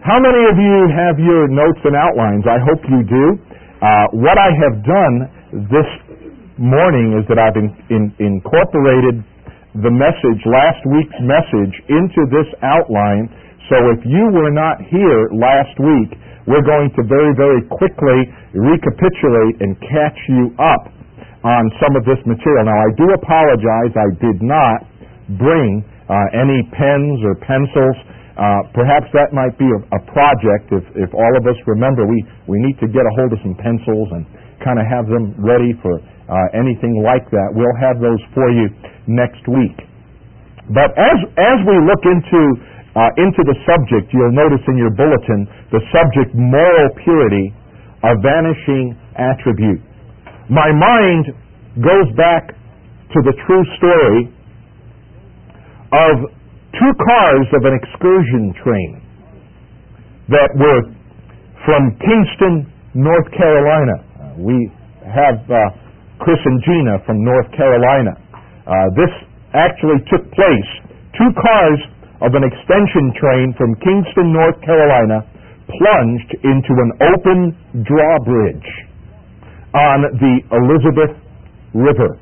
How many of you have your notes and outlines? I hope you do. What I have done this morning is that I've incorporated the message, last week's message, into this outline. So if you were not here last week, we're going to very, very quickly recapitulate and catch you up on some of this material. Now, I do apologize. I did not bring any pens or pencils. Perhaps that might be a project. If all of us remember, we need to get a hold of some pencils and kind of have them ready for anything like that. We'll have those for you next week. But as we look into the subject, you'll notice in your bulletin the subject, moral purity, a vanishing attribute. My mind goes back to the true story of two cars of an excursion train that were from Kingston, North Carolina. We have Chris and Gina from North Carolina. This actually took place. Two cars of an extension train from Kingston, North Carolina plunged into an open drawbridge on the Elizabeth River.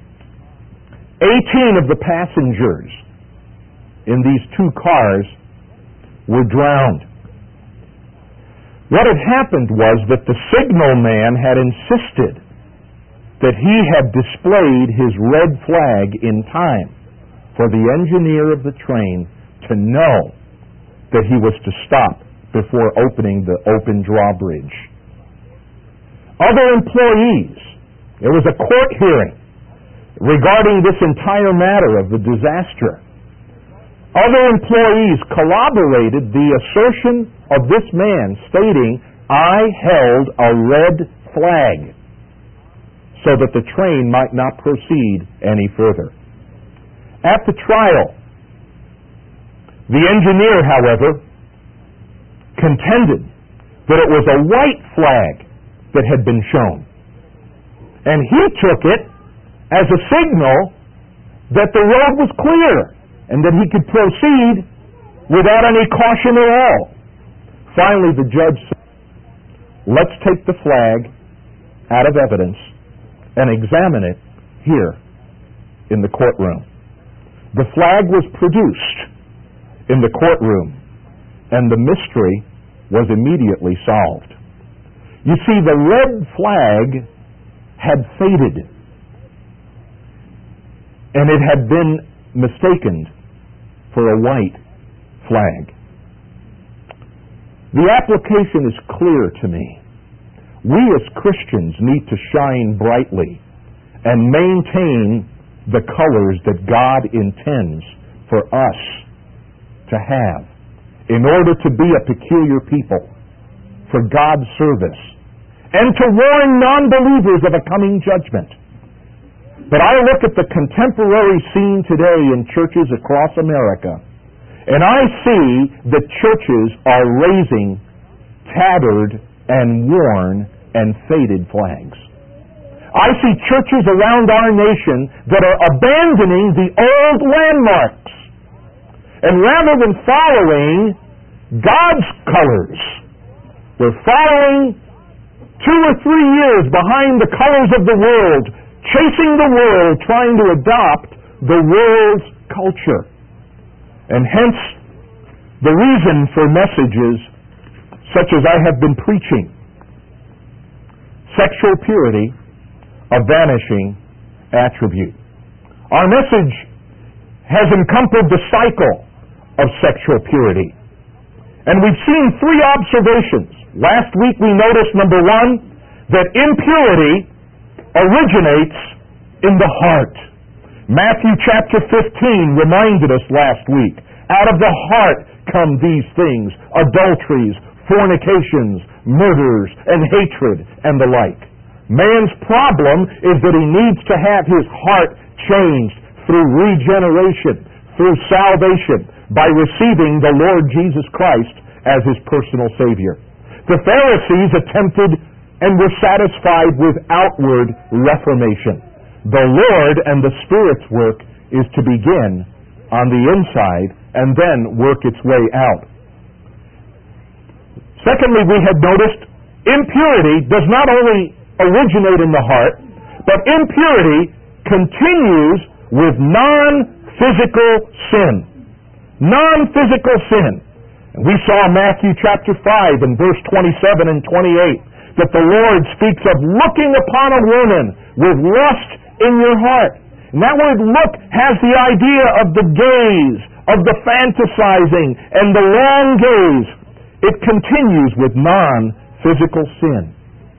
18 of the passengers in these two cars were drowned. What had happened was that the signalman had insisted that he had displayed his red flag in time for the engineer of the train to know that he was to stop before opening the open drawbridge. Other employees, there was a court hearing regarding this entire matter of the disaster. Other employees corroborated the assertion of this man stating, "I held a red flag," so that the train might not proceed any further. At the trial, the engineer, however, contended that it was a white flag that had been shown. And he took it as a signal that the road was clear and that he could proceed without any caution at all. Finally, the judge said, "Let's take the flag out of evidence and examine it here in the courtroom." The flag was produced in the courtroom, and the mystery was immediately solved. You see, the red flag had faded, and it had been mistaken for a white flag. The application is clear to me. We as Christians need to shine brightly and maintain the colors that God intends for us to have in order to be a peculiar people for God's service and to warn non-believers of a coming judgment. But I look at the contemporary scene today in churches across America, and I see that churches are raising tattered and worn and faded flags. I see churches around our nation that are abandoning the old landmarks. And rather than following God's colors, we're following 2 or 3 years behind the colors of the world, chasing the world, trying to adopt the world's culture. And hence, the reason for messages such as I have been preaching. Sexual purity, a vanishing attribute. Our message has encompassed the cycle of sexual purity. And we've seen 3 observations. Last week we noticed, number 1, that impurity originates in the heart. Matthew chapter 15 reminded us last week, out of the heart come these things, adulteries, fornications, murders, and hatred, and the like. Man's problem is that he needs to have his heart changed through regeneration, through salvation, by receiving the Lord Jesus Christ as his personal Savior. The Pharisees attempted and were satisfied with outward reformation. The Lord and the Spirit's work is to begin on the inside and then work its way out. Secondly, we had noticed impurity does not only originate in the heart, but impurity continues with non-physical sin. Non-physical sin. And we saw Matthew chapter 5 and verse 27 and 28 that the Lord speaks of looking upon a woman with lust in your heart. And that word look has the idea of the gaze, of the fantasizing, and the long gaze. It continues with non-physical sin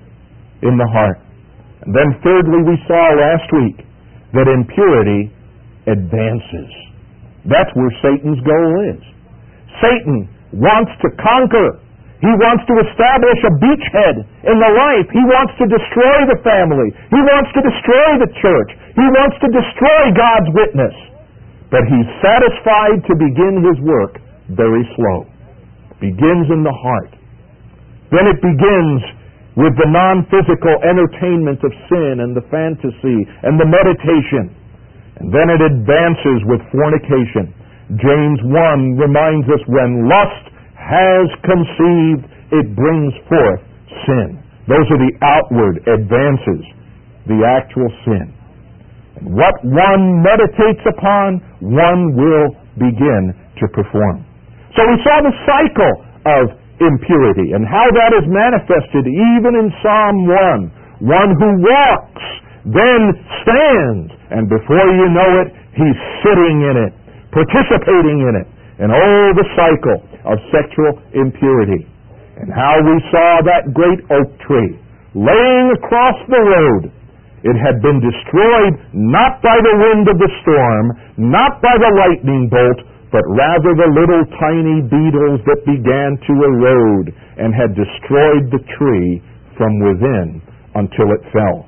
in the heart. And then thirdly, we saw last week that impurity advances. That's where Satan's goal is. Satan wants to conquer. He wants to establish a beachhead in the life. He wants to destroy the family. He wants to destroy the church. He wants to destroy God's witness. But he's satisfied to begin his work very slow. Begins in the heart. Then it begins with the non-physical entertainment of sin and the fantasy and the meditation. And then it advances with fornication. James 1 reminds us when lust has conceived, it brings forth sin. Those are the outward advances, the actual sin. And what one meditates upon, one will begin to perform. So we saw the cycle of impurity and how that is manifested even in Psalm 1. One who walks, then stands, and before you know it, he's sitting in it, participating in it. And oh, the cycle of sexual impurity. And how we saw that great oak tree laying across the road. It had been destroyed not by the wind of the storm, not by the lightning bolt, but rather the little tiny beetles that began to erode and had destroyed the tree from within until it fell.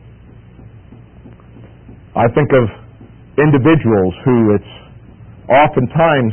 I think of individuals who it's oftentimes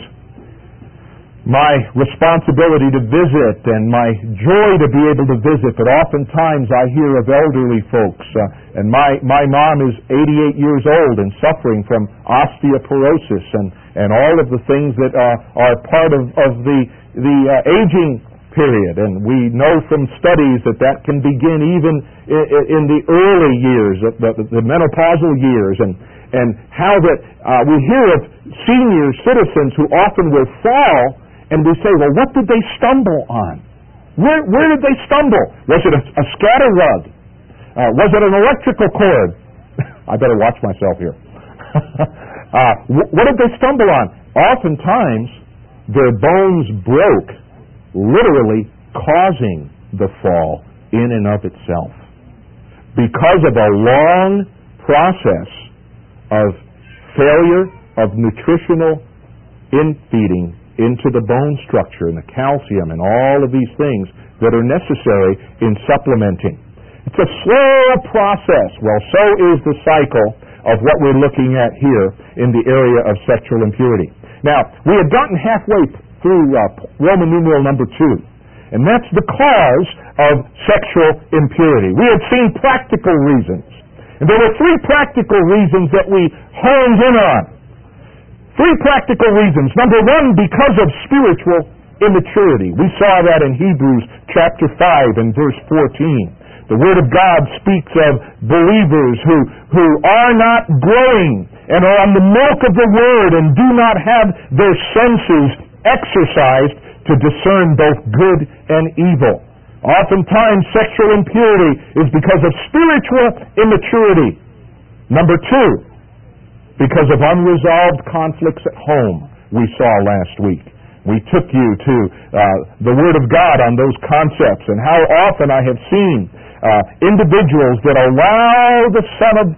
my responsibility to visit and my joy to be able to visit, but oftentimes I hear of elderly folks, and my mom is 88 years old and suffering from osteoporosis and all of the things that are part of the aging period. And we know from studies that can begin even in the early years, the menopausal years, and how that we hear of senior citizens who often will fall. And we say, well, what did they stumble on? Where did they stumble? Was it a scatter rug? Was it an electrical cord? I better watch myself here. What did they stumble on? Oftentimes, their bones broke, literally causing the fall in and of itself. Because of a long process of failure of nutritional infeeding into the bone structure and the calcium and all of these things that are necessary in supplementing. It's a slow process. Well, so is the cycle of what we're looking at here in the area of sexual impurity. Now, we had gotten halfway through Roman numeral number 2, and that's the cause of sexual impurity. We had seen practical reasons. And there were 3 practical reasons that we honed in on. 3 practical reasons. Number 1, because of spiritual immaturity. We saw that in Hebrews chapter 5 and verse 14. The Word of God speaks of believers who are not growing and are on the milk of the Word and do not have their senses exercised to discern both good and evil. Oftentimes, sexual impurity is because of spiritual immaturity. Number 2, because of unresolved conflicts at home, we saw last week. We took you to the Word of God on those concepts, and how often I have seen individuals that allow the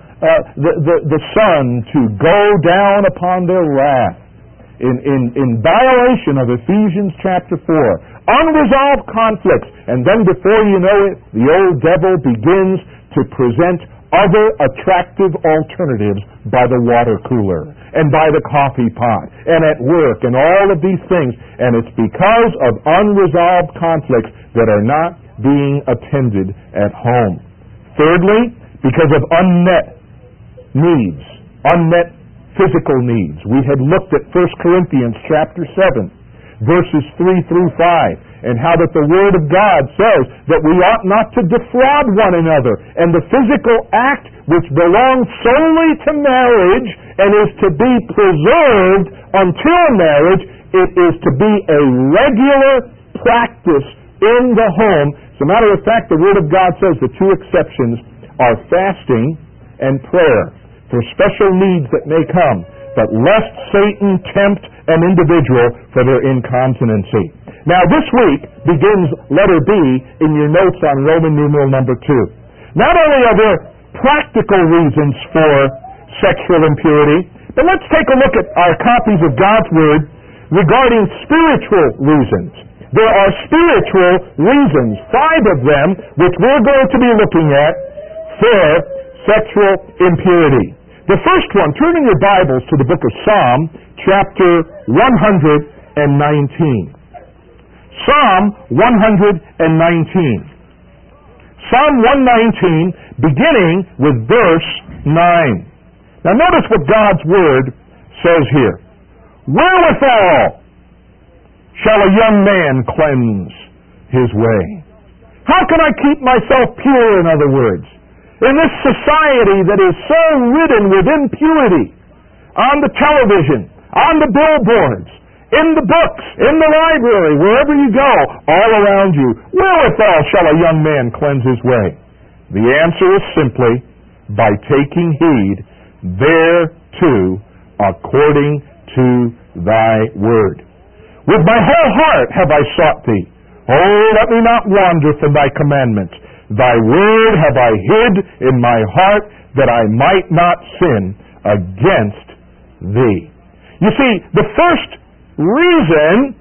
sun to go down upon their wrath in violation of Ephesians chapter 4. Unresolved conflicts, and then before you know it, the old devil begins to present other attractive alternatives by the water cooler and by the coffee pot and at work and all of these things. And it's because of unresolved conflicts that are not being attended at home. Thirdly, because of unmet needs, unmet physical needs. We had looked at 1 Corinthians chapter 7, verses 3 through 5, and how that the Word of God says that we ought not to defraud one another, and the physical act which belongs solely to marriage and is to be preserved until marriage, it is to be a regular practice in the home. As a matter of fact, the Word of God says the two exceptions are fasting and prayer for special needs that may come, but lest Satan tempt an individual for their incontinency. Now this week begins letter B in your notes on Roman numeral number 2. Not only are there practical reasons for sexual impurity, but let's take a look at our copies of God's Word regarding spiritual reasons. There are spiritual reasons, 5 of them, which we're going to be looking at for sexual impurity. The first one, turn in your Bibles to the book of Psalm, chapter 119. Psalm 119. Psalm 119, beginning with verse 9. Now notice what God's Word says here. Wherewithal shall a young man cleanse his way? How can I keep myself pure, in other words? In this society that is so ridden with impurity, on the television, on the billboards, in the books, in the library, wherever you go, all around you, wherewithal shall a young man cleanse his way? The answer is simply by taking heed thereto according to thy word. With my whole heart have I sought thee. Oh, let me not wander from thy commandments. Thy word have I hid in my heart, that I might not sin against thee. You see, the first reason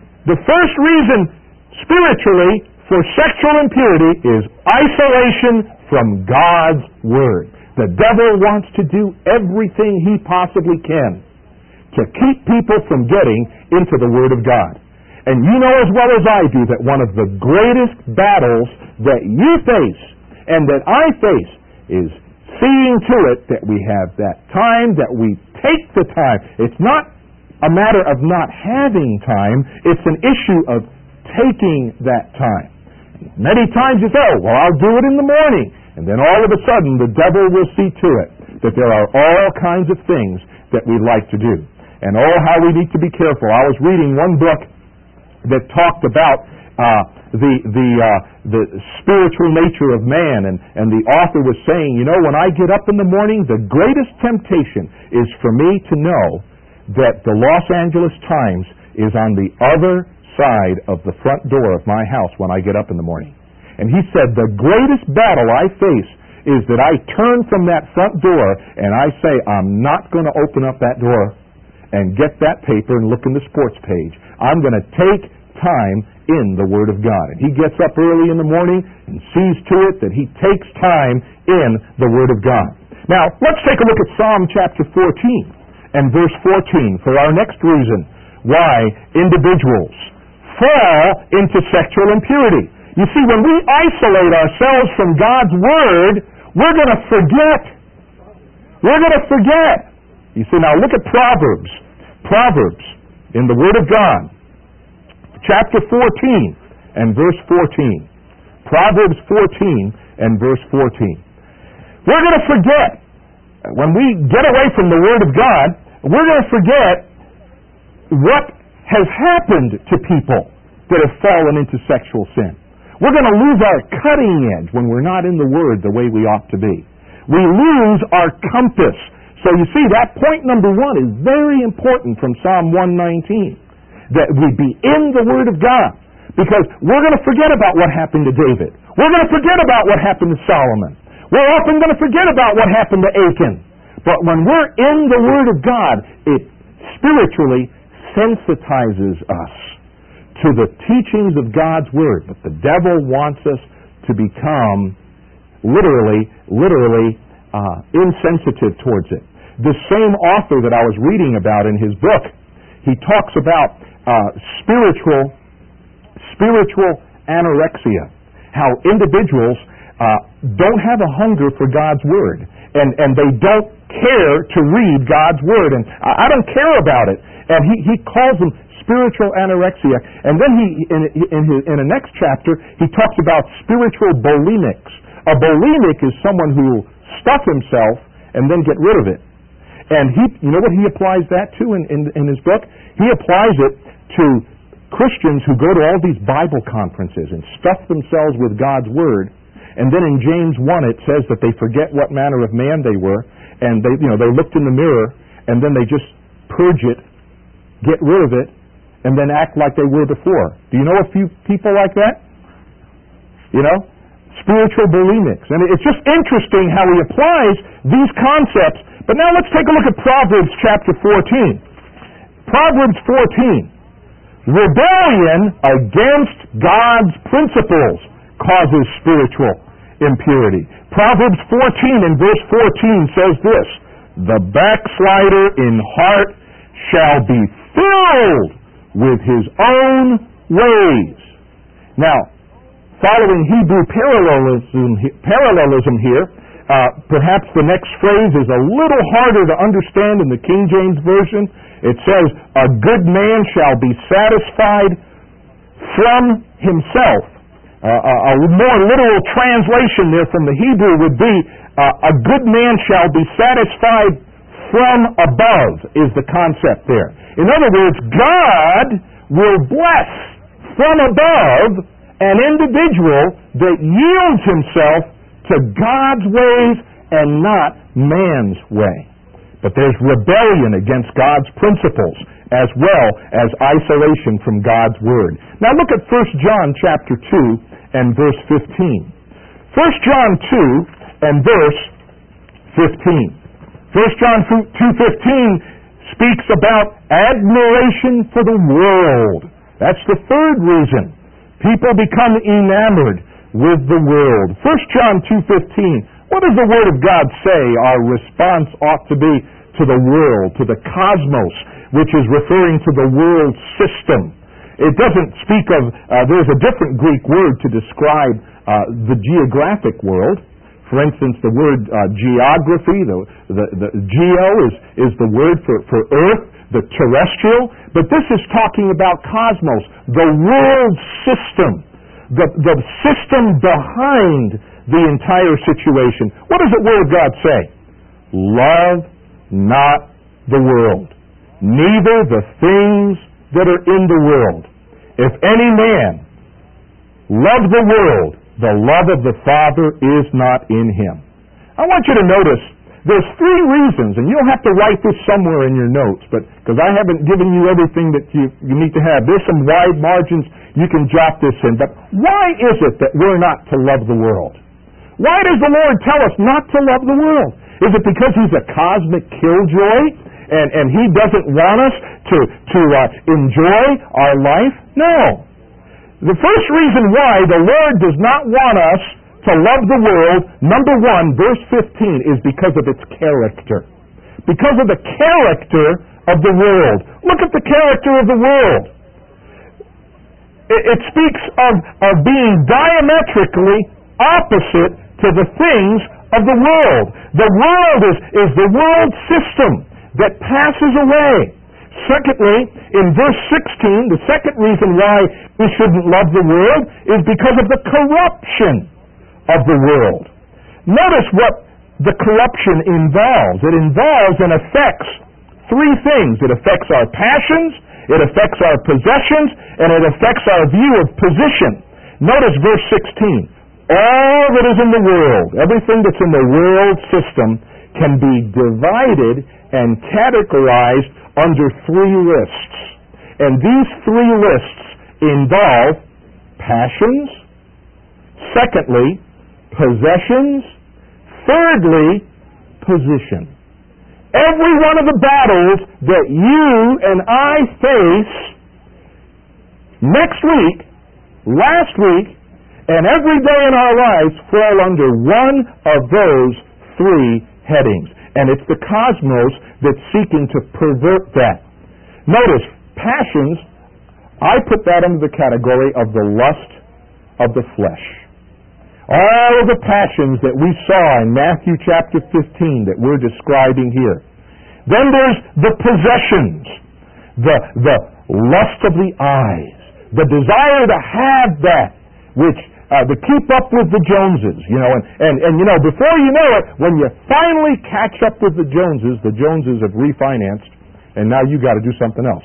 spiritually for sexual impurity is isolation from God's Word. The devil wants to do everything he possibly can to keep people from getting into the Word of God. And you know as well as I do that one of the greatest battles that you face and that I face is seeing to it that we have that time, that we take the time. It's not a matter of not having time, it's an issue of taking that time. Many times you say, oh, well, I'll do it in the morning. And then all of a sudden the devil will see to it that there are all kinds of things that we'd like to do. And oh, how we need to be careful. I was reading one book that talked about the spiritual nature of man, and the author was saying, you know, when I get up in the morning, the greatest temptation is for me to know that the Los Angeles Times is on the other side of the front door of my house when I get up in the morning. And he said, the greatest battle I face is that I turn from that front door and I say, I'm not going to open up that door and get that paper and look in the sports page. I'm going to take time in the Word of God. And he gets up early in the morning and sees to it that he takes time in the Word of God. Now, let's take a look at Psalm chapter 14 and verse 14 for our next reason why individuals fall into sexual impurity. You see, when we isolate ourselves from God's Word, we're going to forget. We're going to forget. You see, now look at Proverbs. Proverbs in the Word of God, chapter 14 and verse 14. Proverbs 14 and verse 14. We're going to forget. When we get away from the Word of God, we're going to forget what has happened to people that have fallen into sexual sin. We're going to lose our cutting edge when we're not in the Word the way we ought to be. We lose our compass. So you see, that point number 1 is very important from Psalm 119. That we be in the Word of God. Because we're going to forget about what happened to David. We're going to forget about what happened to Solomon. We're often going to forget about what happened to Achan. But when we're in the Word of God, it spiritually sensitizes us to the teachings of God's Word. But the devil wants us to become literally insensitive towards it. The same author that I was reading about in his book, he talks about spiritual anorexia, how individuals don't have a hunger for God's Word, and they don't care to read God's Word, and I don't care about it. And he calls them spiritual anorexia. And then in the next chapter, he talks about spiritual bulimics. A bulimic is someone who will stuff himself and then get rid of it. And you know what he applies that to in his book? He applies it to Christians who go to all these Bible conferences and stuff themselves with God's Word. And then in James 1 it says that they forget what manner of man they were, and they looked in the mirror, and then they just purge it, get rid of it, and then act like they were before. Do you know a few people like that? You know? Spiritual bulimics. And it's just interesting how he applies these concepts. But now let's take a look at Proverbs chapter 14. Proverbs 14. Rebellion against God's principles causes spiritual impurity. Proverbs 14 and verse 14 says this, the backslider in heart shall be filled with his own ways. Now, following Hebrew parallelism here, perhaps the next phrase is a little harder to understand in the King James Version. It says, a good man shall be satisfied from himself. A more literal translation there from the Hebrew would be, a good man shall be satisfied from above, is the concept there. In other words, God will bless from above an individual that yields himself to God's ways and not man's way. But there's rebellion against God's principles as well as isolation from God's Word. Now look at 1 John chapter 2 and verse 15. 1 John 2 and verse 15. 1 John 2:15 speaks about admiration for the world. That's the third reason. People become enamored with the world. 1 John 2:15. What does the Word of God say our response ought to be to the world, to the cosmos, which is referring to the world system? It doesn't speak of, there's a different Greek word to describe the geographic world. For instance, the word geography, the geo is the word for earth, the terrestrial. But this is talking about cosmos, the world system, the system behind the entire situation. What does the Word of God say? Love not the world, neither the things that are in the world. If any man love the world, the love of the Father is not in him. I want you to notice there's three reasons, and you'll have to write this somewhere in your notes, but because I haven't given you everything that you need to have. There's some wide margins, you can jot this in. But why is it that we're not to love the world? Why does the Lord tell us not to love the world? Is it because He's a cosmic killjoy and He doesn't want us to enjoy our life? No. The first reason why the Lord does not want us to love the world, number 1, verse 15, is because of its character. Because of the character of the world. Look at the character of the world. It speaks of being diametrically opposite to the things of the world. The world is the world system that passes away. Secondly, in verse 16, the second reason why we shouldn't love the world is because of the corruption of the world. Notice what the corruption involves. It involves and affects three things. It affects our passions, it affects our possessions, and it affects our view of position. Notice verse 16. All that is in the world, everything that's in the world system, can be divided and categorized under three lists. And these three lists involve passions, secondly, possessions, thirdly, position. Every one of the battles that you and I face next week, last week, and every day in our lives fall under one of those three headings. And it's the cosmos that's seeking to pervert that. Notice, passions, I put that under the category of the lust of the flesh. All of the passions that we saw in Matthew chapter 15 that we're describing here. Then there's the possessions, the lust of the eyes, the desire to have that which to keep up with the Joneses, and before you know it, when you finally catch up with the Joneses have refinanced, and now you got to do something else.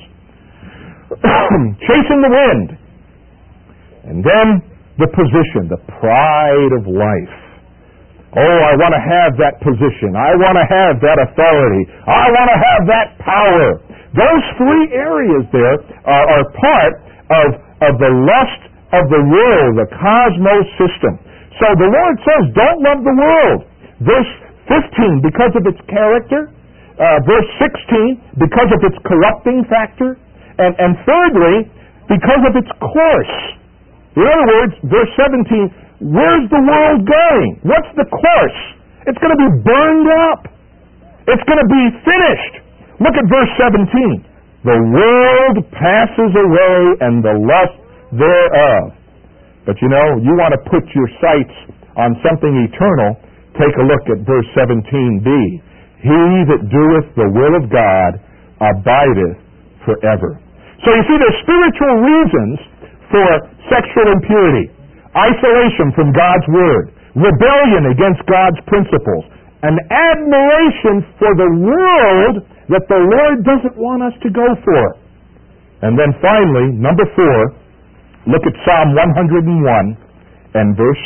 Chasing the wind. And then the position, the pride of life. Oh, I want to have that position. I want to have that authority. I want to have that power. Those three areas there are part of the lust of the world, the cosmos system. So the Lord says, don't love the world. Verse 15, because of its character. Verse 16, because of its corrupting factor. And thirdly, because of its course. In other words, verse 17, where's the world going? What's the course? It's going to be burned up. It's going to be finished. Look at verse 17. The world passes away and the lust thereof. But you want to put your sights on something eternal, take a look at verse 17b. He that doeth the will of God abideth forever. So you see, there's spiritual reasons for sexual impurity, isolation from God's Word, rebellion against God's principles, an admiration for the world that the Lord doesn't want us to go for. And then finally, number 4, look at Psalm 101 and verse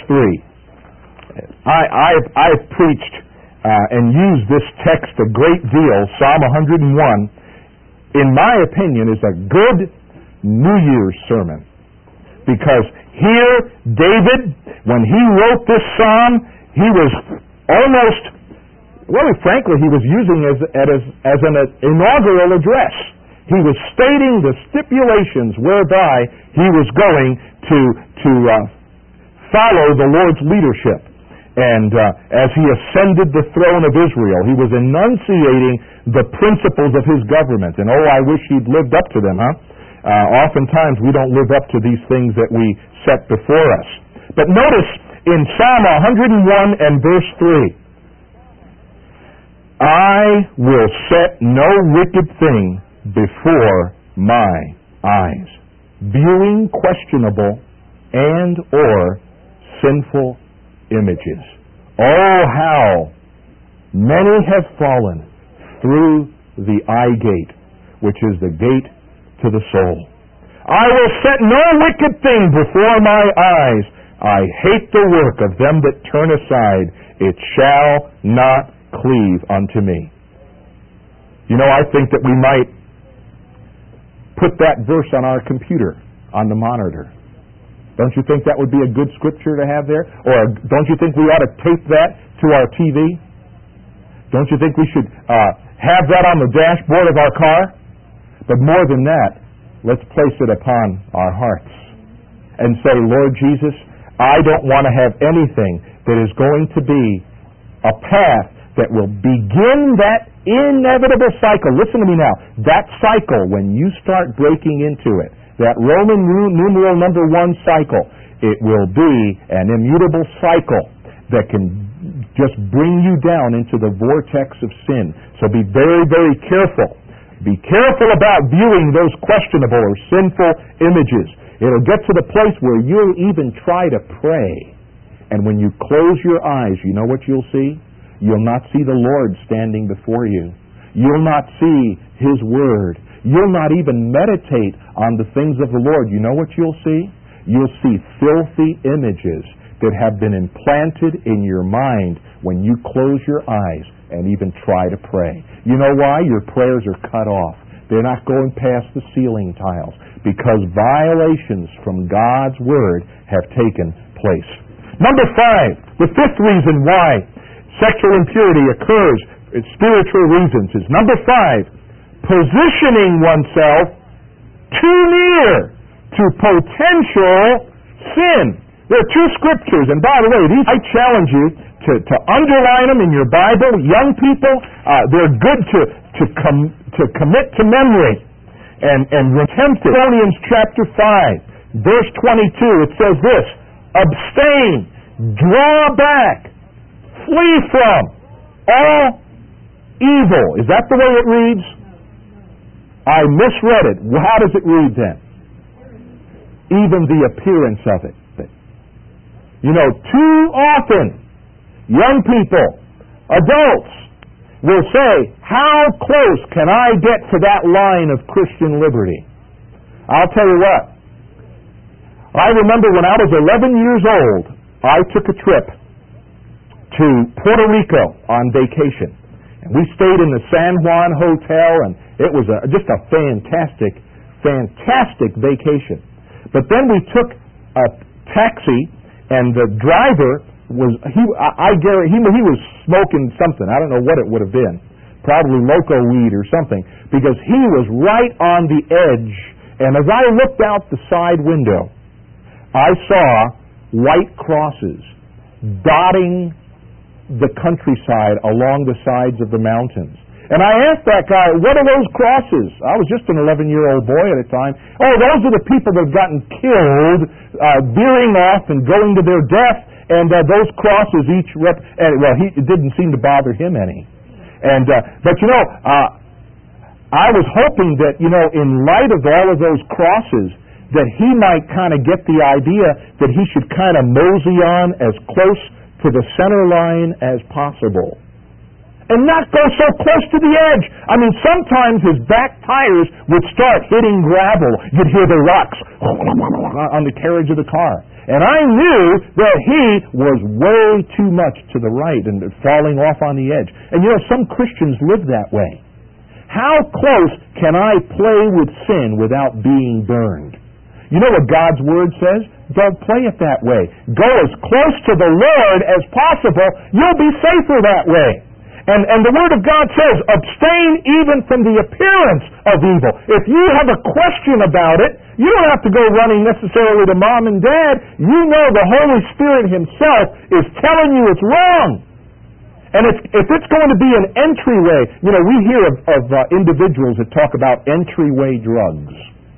3. I've preached and used this text a great deal. Psalm 101, in my opinion, is a good New Year's sermon. Because here, David, when he wrote this psalm, he was almost, frankly, he was using it as an inaugural address. He was stating the stipulations whereby he was going to follow the Lord's leadership. And as he ascended the throne of Israel, he was enunciating the principles of his government. And I wish he'd lived up to them, huh? Oftentimes we don't live up to these things that we set before us. But notice in Psalm 101 and verse 3, I will set no wicked thing before my eyes, viewing questionable and or sinful images. Oh, how many have fallen through the eye gate, which is the gate to the soul. I will set no wicked thing before my eyes. I hate the work of them that turn aside. It shall not cleave unto me. I think that we might put that verse on our computer, on the monitor. Don't you think that would be a good scripture to have there? Or don't you think we ought to tape that to our TV? Don't you think we should have that on the dashboard of our car? But more than that, let's place it upon our hearts and say, Lord Jesus, I don't want to have anything that is going to be a path that will begin that inevitable cycle. Listen to me now. That cycle, when you start breaking into it, that Roman numeral number 1 cycle, it will be an immutable cycle that can just bring you down into the vortex of sin. So be very, very careful. Be careful about viewing those questionable or sinful images. It'll get to the place where you'll even try to pray. And when you close your eyes, you know what you'll see? You'll not see the Lord standing before you. You'll not see His Word. You'll not even meditate on the things of the Lord. You know what you'll see? You'll see filthy images that have been implanted in your mind when you close your eyes and even try to pray. You know why? Your prayers are cut off. They're not going past the ceiling tiles because violations from God's Word have taken place. Number 5, the 5th reason why sexual impurity occurs, spiritual reasons, is number 5, positioning oneself too near to potential sin. There are 2 scriptures, and by the way, these I challenge you to underline them in your Bible. Young people, they're good to commit to memory. And attempt it. Thessalonians chapter 5, verse 22, it says this, abstain, draw back, flee from all evil. Is that the way it reads? I misread it. How does it read then? Even the appearance of it. You know, too often, young people, adults, will say, how close can I get to that line of Christian liberty? I'll tell you what. I remember when I was 11 years old, I took a trip to Puerto Rico on vacation. And we stayed in the San Juan Hotel, and it was just a fantastic vacation. But then we took a taxi, and the driver was, he was smoking something. I don't know what it would have been. Probably loco weed or something, because he was right on the edge. And as I looked out the side window, I saw white crosses dotting the countryside along the sides of the mountains. And I asked that guy, what are those crosses? I was just an 11-year-old boy at the time. Oh, those are the people that have gotten killed, veering off and going to their death, and those crosses each it didn't seem to bother him any. And but you know, I was hoping that, you know, in light of all of those crosses, that he might kind of get the idea that he should kind of mosey on as close to the center line as possible. And not go so close to the edge. I mean, sometimes his back tires would start hitting gravel. You'd hear the rocks on the carriage of the car. And I knew that he was way too much to the right and falling off on the edge. And you know, some Christians live that way. How close can I play with sin without being burned? You know what God's Word says? Don't play it that way. Go as close to the Lord as possible. You'll be safer that way. And the Word of God says, abstain even from the appearance of evil. If you have a question about it, you don't have to go running necessarily to Mom and Dad. You know the Holy Spirit Himself is telling you it's wrong. And if it's going to be an entryway, you know, we hear of individuals that talk about entryway drugs.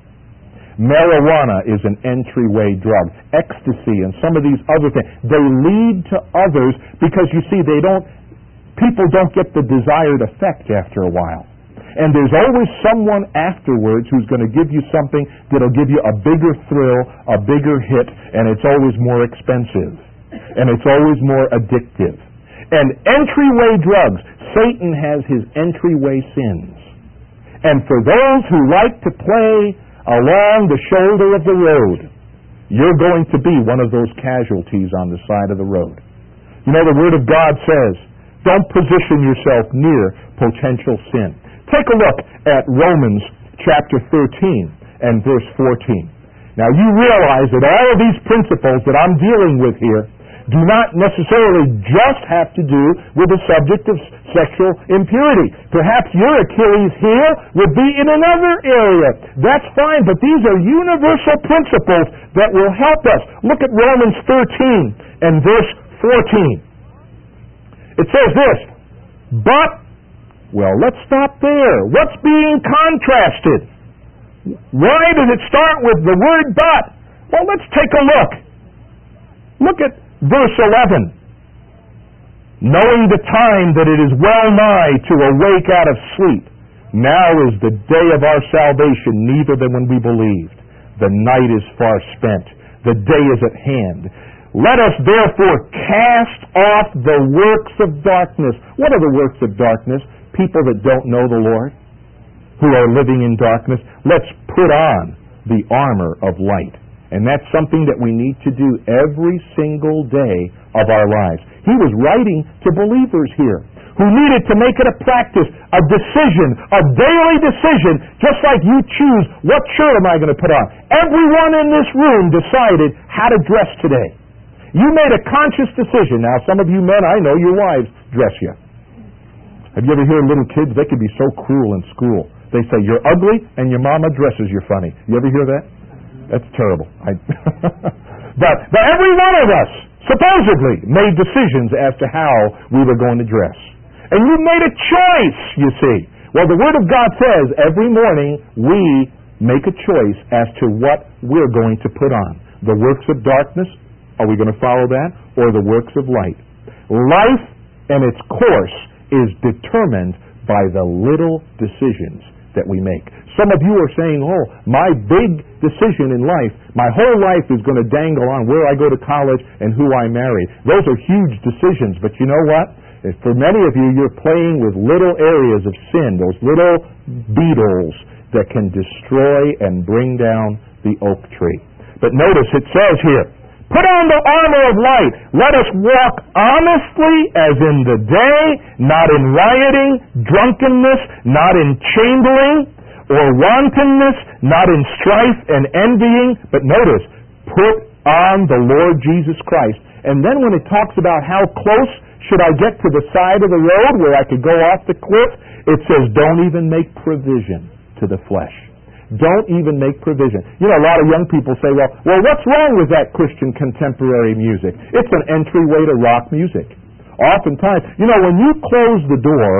Marijuana is an entryway drug. Ecstasy and some of these other things. They lead to others because, you see, people don't get the desired effect after a while. And there's always someone afterwards who's going to give you something that'll give you a bigger thrill, a bigger hit, and it's always more expensive. And it's always more addictive. And entryway drugs, Satan has his entryway sins. And for those who like to play along the shoulder of the road, you're going to be one of those casualties on the side of the road. You know, the Word of God says, don't position yourself near potential sin. Take a look at Romans chapter 13 and verse 14. Now you realize that all of these principles that I'm dealing with here do not necessarily just have to do with the subject of sexual impurity. Perhaps your Achilles heel would be in another area. That's fine, but these are universal principles that will help us. Look at Romans 13 and verse 14. It says this, but, well, let's stop there. What's being contrasted? Why does it start with the word but? Well, let's take a look. Look at verse 11. Knowing the time that it is well nigh to awake out of sleep, now is the day of our salvation, neither than when we believed. The night is far spent. The day is at hand. Let us therefore cast off the works of darkness. What are the works of darkness? People that don't know the Lord, who are living in darkness. Let's put on the armor of light. And that's something that we need to do every single day of our lives. He was writing to believers here who needed to make it a practice, a decision, a daily decision, just like you choose, what shirt am I going to put on? Everyone in this room decided how to dress today. You made a conscious decision. Now, some of you men, I know your wives dress you. Have you ever heard little kids? They can be so cruel in school. They say, you're ugly and your mama dresses you funny. You ever hear that? That's terrible. But every one of us, supposedly, made decisions as to how we were going to dress. And you made a choice, you see. Well, the Word of God says every morning we make a choice as to what we're going to put on. The works of darkness, are we going to follow that? Or the works of light? Life and its course is determined by the little decisions that we make. Some of you are saying, oh, my big decision in life, my whole life is going to dangle on where I go to college and who I marry. Those are huge decisions, but you know what? For many of you, you're playing with little areas of sin, those little beetles that can destroy and bring down the oak tree. But notice it says here, put on the armor of light. Let us walk honestly as in the day, not in rioting, drunkenness, not in chambering, or wantonness, not in strife and envying. But notice, put on the Lord Jesus Christ. And then when it talks about how close should I get to the side of the road where I could go off the cliff, it says don't even make provision to the flesh. Don't even make provision. You know, a lot of young people say, well, what's wrong with that Christian contemporary music? It's an entryway to rock music. Oftentimes, you know, when you close the door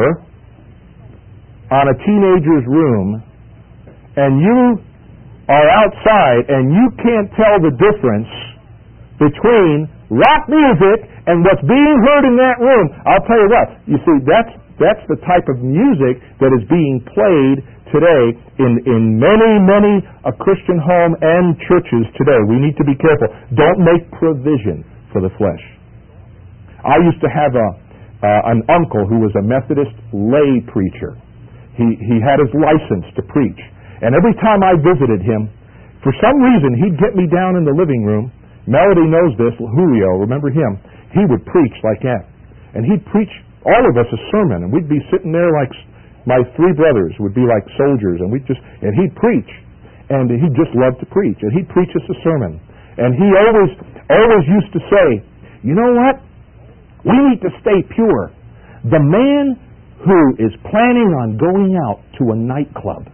on a teenager's room and you are outside and you can't tell the difference between rock music and what's being heard in that room, I'll tell you what, you see, that's the type of music that is being played today in many a Christian home and churches today. We need to be careful. Don't make provision for the flesh. I used to have an uncle who was a Methodist lay preacher. He had his license to preach. And every time I visited him, for some reason, he'd get me down in the living room. Melody knows this, Julio, remember him? He would preach like that. And he'd preach all of us a sermon, and we'd be sitting there like my three brothers would be like soldiers, and he'd preach, and he just loved to preach, and he'd preach us a sermon. And he always used to say, you know what? We need to stay pure. The man who is planning on going out to a nightclub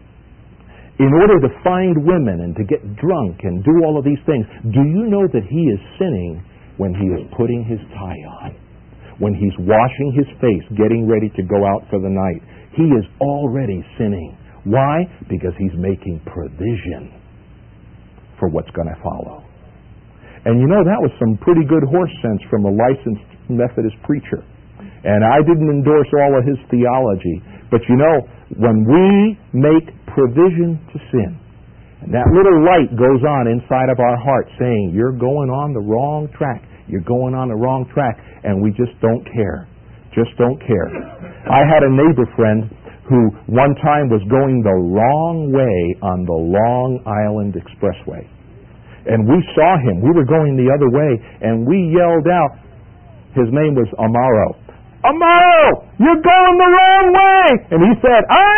in order to find women and to get drunk and do all of these things, do you know that he is sinning when he is putting his tie on? When he's washing his face, getting ready to go out for the night? He is already sinning. Why? Because he's making provision for what's going to follow. And you know, that was some pretty good horse sense from a licensed Methodist preacher. And I didn't endorse all of his theology. But you know, when we make provision to sin, and that little light goes on inside of our heart saying, you're going on the wrong track. You're going on the wrong track. And we just don't care. Just don't care. I had a neighbor friend who one time was going the wrong way on the Long Island Expressway. And we saw him. We were going the other way, and we yelled out. His name was Amaro. Amaro, you're going the wrong way! And he said, I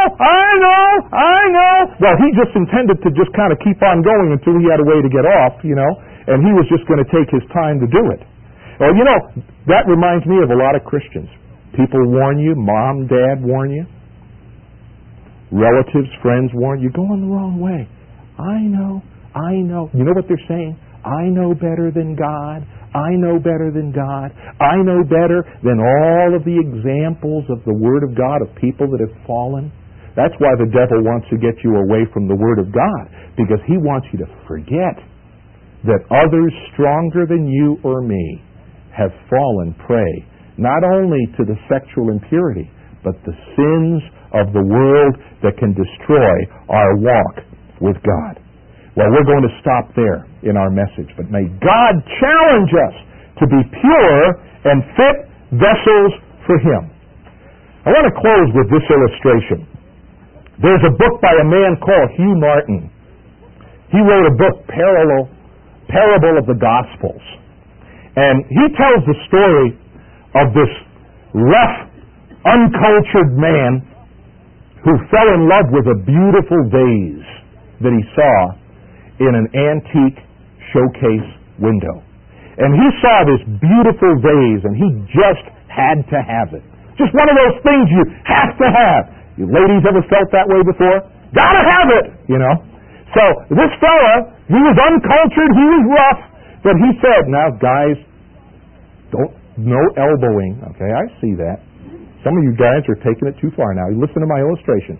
know. Well, he just intended to just kind of keep on going until he had a way to get off, you know, and he was just going to take his time to do it. Well, you know, that reminds me of a lot of Christians. People warn you, mom, dad warn you, relatives, friends warn you, you're going the wrong way. I know. You know what they're saying? I know better than God. I know better than God. I know better than all of the examples of the Word of God, of people that have fallen. That's why the devil wants to get you away from the Word of God, because he wants you to forget that others stronger than you or me have fallen prey, not only to the sexual impurity, but the sins of the world that can destroy our walk with God. Well, we're going to stop there in our message, but may God challenge us to be pure and fit vessels for Him. I want to close with this illustration. There's a book by a man called Hugh Martin. He wrote a book, Parable of the Gospels. And he tells the story of this rough, uncultured man who fell in love with a beautiful vase that he saw in an antique showcase window. And he saw this beautiful vase, and he just had to have it. Just one of those things you have to have. You ladies ever felt that way before? Gotta have it, you know. So this fella, he was uncultured, he was rough, but he said, now guys, no elbowing. Okay, I see that. Some of you guys are taking it too far now. You listen to my illustration.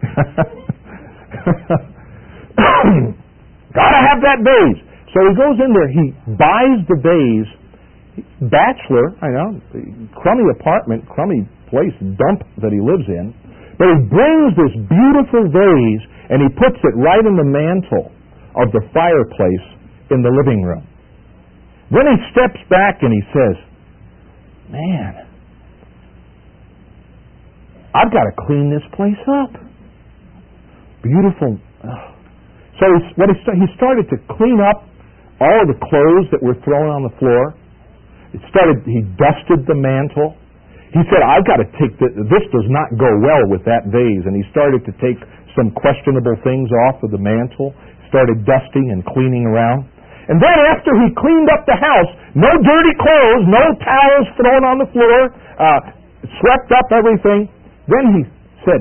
Gotta have that vase. So he goes in there, he buys the vase, bachelor, I know, crummy apartment, crummy place, dump that he lives in, But he brings this beautiful vase and he puts it right in the mantle of the fireplace in the living room. Then he steps back and he says, man, I've got to clean this place up. Beautiful. So he started to clean up all of the clothes that were thrown on the floor. He dusted the mantle. He said, I've got to take this does not go well with that vase. And he started to take some questionable things off of the mantle, started dusting and cleaning around. And then after he cleaned up the house, no dirty clothes, no towels thrown on the floor, swept up everything, then he said,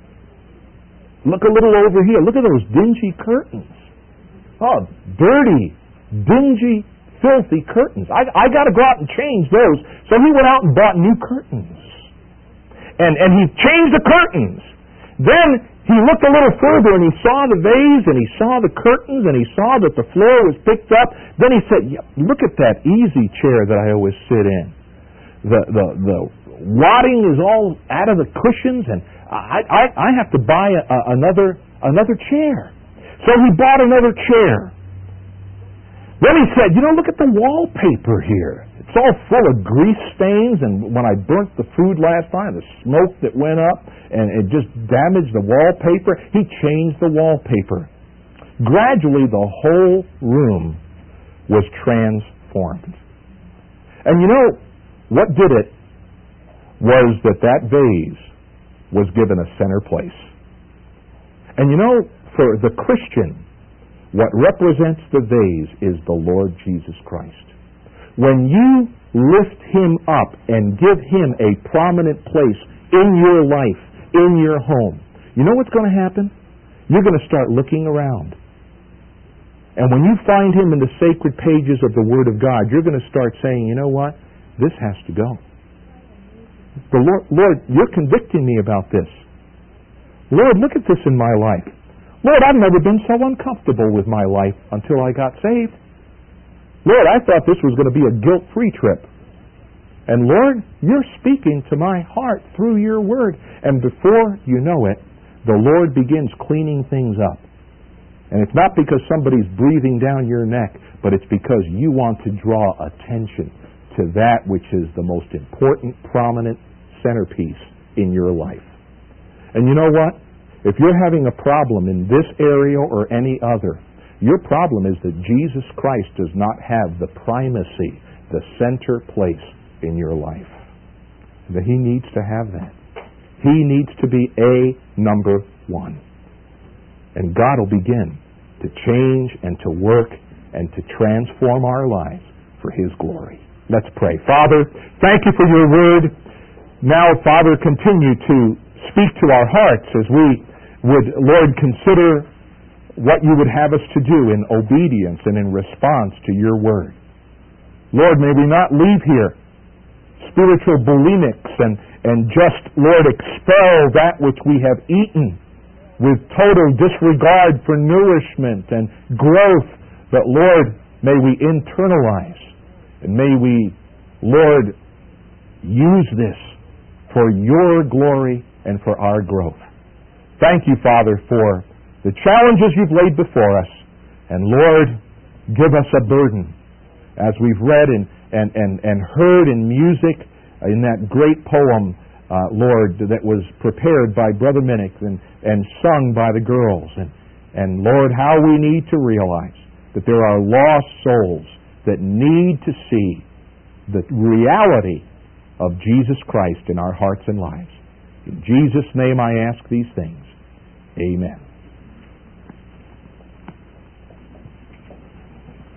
look a little over here. Look at those dingy curtains. Oh, dirty, dingy, filthy curtains. I got to go out and change those. So he went out and bought new curtains. And he changed the curtains. Then he looked a little further and he saw the vase and he saw the curtains and he saw that the floor was picked up. Then he said, look at that easy chair that I always sit in. The wadding is all out of the cushions and I have to buy another chair. So he bought another chair. Then he said, look at the wallpaper here. It's all full of grease stains, and when I burnt the food last time, the smoke that went up, and it just damaged the wallpaper. He changed the wallpaper. Gradually, the whole room was transformed. And what did it was that vase was given a center place. And for the Christian, what represents the vase is the Lord Jesus Christ. When you lift Him up and give Him a prominent place in your life, in your home, you know what's going to happen? You're going to start looking around. And when you find Him in the sacred pages of the Word of God, you're going to start saying, you know what? This has to go. The Lord, you're convicting me about this. Lord, look at this in my life. Lord, I've never been so uncomfortable with my life until I got saved. Lord, I thought this was going to be a guilt-free trip. And Lord, you're speaking to my heart through your word. And before you know it, the Lord begins cleaning things up. And it's not because somebody's breathing down your neck, but it's because you want to draw attention to that which is the most important, prominent centerpiece in your life. And you know what? If you're having a problem in this area or any other, your problem is that Jesus Christ does not have the primacy, the center place in your life. That He needs to have that. He needs to be number one. And God will begin to change and to work and to transform our lives for His glory. Let's pray. Father, thank you for your word. Now, Father, continue to speak to our hearts as we would, Lord, consider what you would have us to do in obedience and in response to your word. Lord, may we not leave here spiritual bulimics and just, Lord, expel that which we have eaten with total disregard for nourishment and growth, but Lord, may we internalize and may we, Lord, use this for your glory and for our growth. Thank you, Father, for the challenges you've laid before us. And Lord, give us a burden as we've read and heard in music in that great poem, Lord, that was prepared by Brother Minnick and sung by the girls. And Lord, how we need to realize that there are lost souls that need to see the reality of Jesus Christ in our hearts and lives. In Jesus' name I ask these things. Amen.